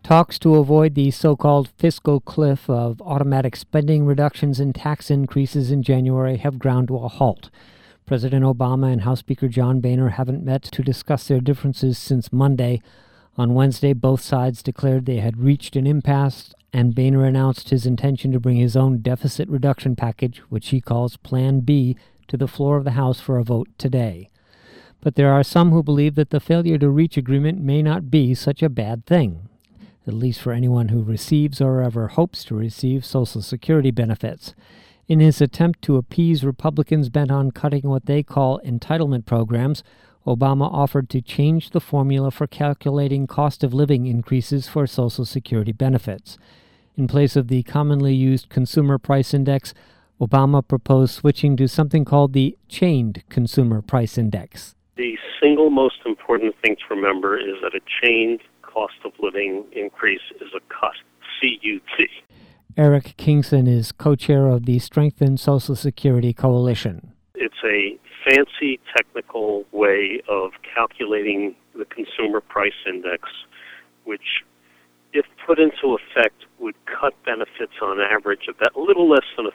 Talks to avoid the so-called fiscal cliff of automatic spending reductions and tax increases in January have ground to a halt. President Obama and House Speaker John Boehner haven't met to discuss their differences since Monday. On Wednesday, both sides declared they had reached an impasse, and Boehner announced his intention to bring his own deficit reduction package, which he calls Plan B, to the floor of the House for a vote today. But there are some who believe that the failure to reach agreement may not be such a bad thing, at least for anyone who receives or ever hopes to receive Social Security benefits. In his attempt to appease Republicans bent on cutting what they call entitlement programs, Obama offered to change the formula for calculating cost of living increases for Social Security benefits. In place of the commonly used Consumer Price Index, Obama proposed switching to something called the Chained Consumer Price Index. The single most important thing to remember is that a chained cost of living increase is a cut, C-U-T. Eric Kingson is co-chair of the Strengthen Social Security Coalition. It's a fancy technical way of calculating the Consumer Price Index, which, if put into effect, would cut benefits on average about a little less than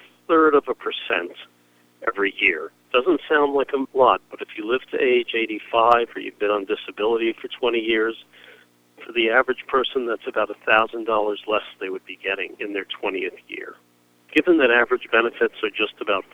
1/3% every year. Doesn't sound like a lot, but if you live to age 85 or you've been on disability for 20 years, for the average person, that's about $1,000 less they would be getting in their 20th year. Given that average benefits are just about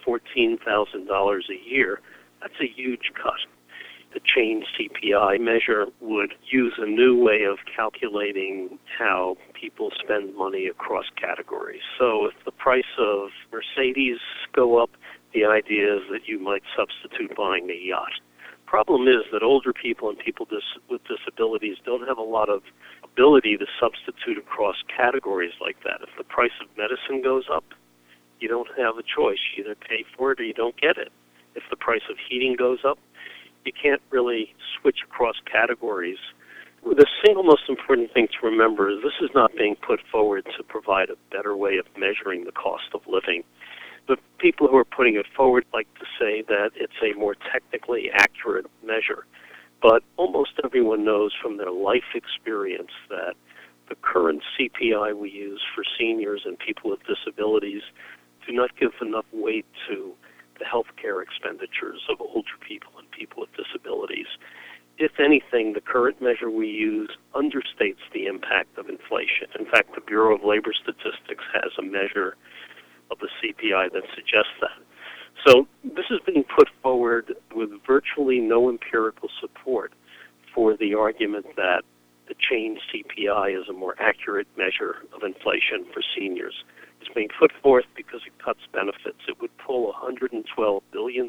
$14,000 a year, that's a huge cut. The Chained CPI measure would use a new way of calculating how people spend money across categories. So if the price of Mercedes go up, the idea is that you might substitute buying a yacht. Problem is that older people and people with disabilities don't have a lot of ability to substitute across categories like that. If the price of medicine goes up, you don't have a choice. You either pay for it or you don't get it. If the price of heating goes up, you can't really switch across categories. The single most important thing to remember is this is not being put forward to provide a better way of measuring the cost of living. The people who are putting it forward like to say that it's a more technically accurate measure. But almost everyone knows from their life experience that the current CPI we use for seniors and people with disabilities do not give enough weight to the health care expenditures of older people and people with disabilities. If anything, the current measure we use understates the impact of inflation. In fact, the Bureau of Labor Statistics has a measure of the CPI that suggests that. So this is being put forward with virtually no empirical support for the argument that the Chained CPI is a more accurate measure of inflation for seniors. It's being put forth because it cuts benefits. It would pull $112 billion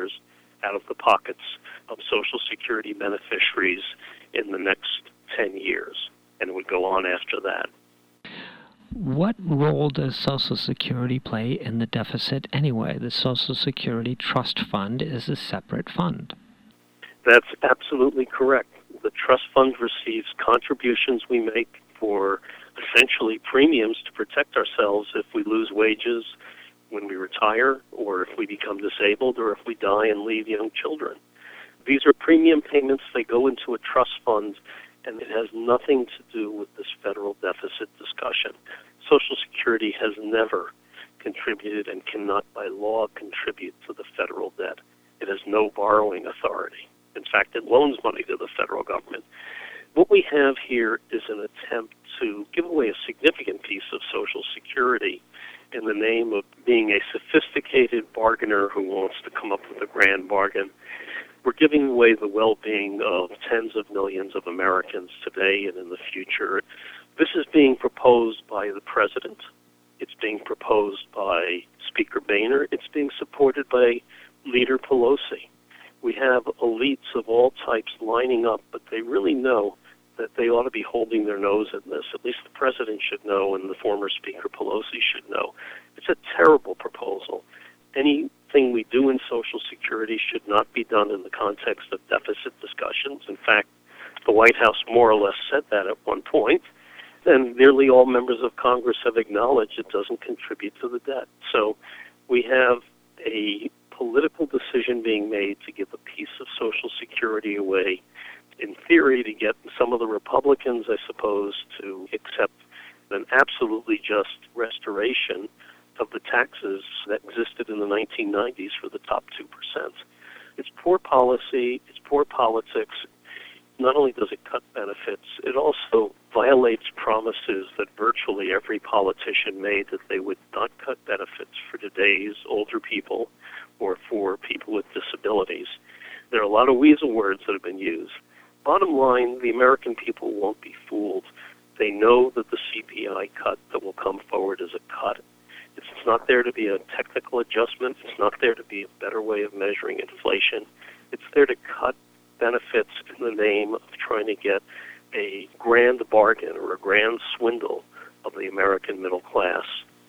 out of the pockets of Social Security beneficiaries in the next 10 years, and it would go on after that. What role does Social Security play in the deficit anyway? The Social Security Trust Fund is a separate fund. That's absolutely correct. The trust fund receives contributions we make for essentially premiums to protect ourselves if we lose wages when we retire, or if we become disabled, or if we die and leave young children. These are premium payments. They go into a trust fund, and it has nothing to do with this federal deficit discussion. Social Security has never contributed and cannot by law contribute to the federal debt. It has no borrowing authority. In fact, it loans money to the federal government. What we have here is an attempt to give away a significant piece of Social Security in the name of being a sophisticated bargainer who wants to come up with a grand bargain. We're giving away the well-being of tens of millions of Americans today and in the future. This is being proposed by the president. It's being proposed by Speaker Boehner. It's being supported by Leader Pelosi. We have elites of all types lining up, but they really know that they ought to be holding their nose in this. At least the president should know, and the former Speaker Pelosi should know. It's a terrible proposal. Anything we do in Social Security should not be done in the context of deficit discussions. In fact, the White House more or less said that at one point, and nearly all members of Congress have acknowledged it doesn't contribute to the debt. So we have a political decision being made to give a piece of Social Security away in theory, to get some of the Republicans, I suppose, to accept an absolutely just restoration of the taxes that existed in the 1990s for the top 2%. It's poor policy, it's poor politics. Not only does it cut benefits, it also violates promises that virtually every politician made that they would not cut benefits for today's older people or for people with disabilities. There are a lot of weasel words that have been used. Bottom line, the American people won't be fooled. They know that the CPI cut that will come forward is a cut. It's not there to be a technical adjustment. It's not there to be a better way of measuring inflation. It's there to cut benefits in the name of trying to get a grand bargain or a grand swindle of the American middle class.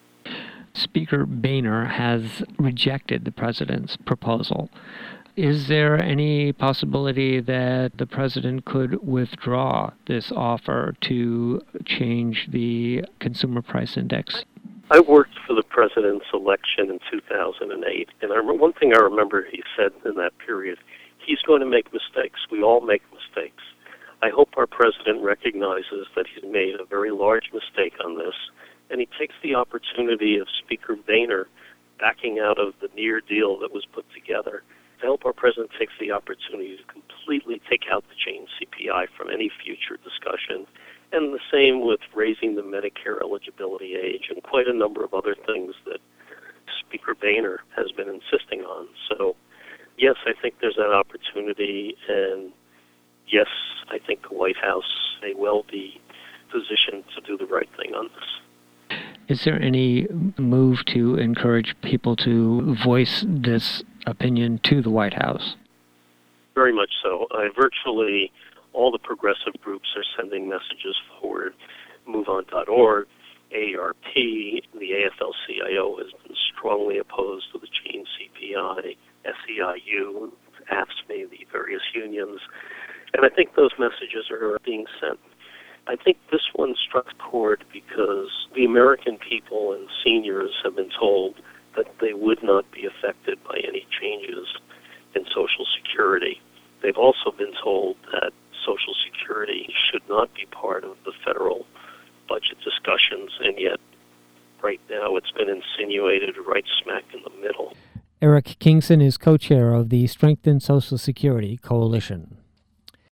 Speaker Boehner has rejected the president's proposal. Is there any possibility that the president could withdraw this offer to change the consumer price index? I worked for the president's election in 2008, and one thing I remember he said in that period, he's going to make mistakes. We all make mistakes. I hope our president recognizes that he's made a very large mistake on this, and he takes the opportunity of Speaker Boehner backing out of the near deal that was put together. I hope our president takes the opportunity to completely take out the change CPI from any future discussion, and the same with raising the Medicare eligibility age and quite a number of other things that Speaker Boehner has been insisting on. So, yes, I think there's that opportunity, and yes, I think the White House may well be positioned to do the right thing on this. Is there any move to encourage people to voice this opinion to the White House? Very much so. Virtually all the progressive groups are sending messages forward. MoveOn.org, AARP, the AFL-CIO has been strongly opposed to the change CPI, SEIU, AFSCME, the various unions. And I think those messages are being sent. I think this one struck a chord because the American people and seniors have been told that they would not be affected by any changes in Social Security. They've also been told that Social Security should not be part of the federal budget discussions, and yet right now it's been insinuated right smack in the middle. Eric Kingson is co-chair of the Strengthen Social Security Coalition.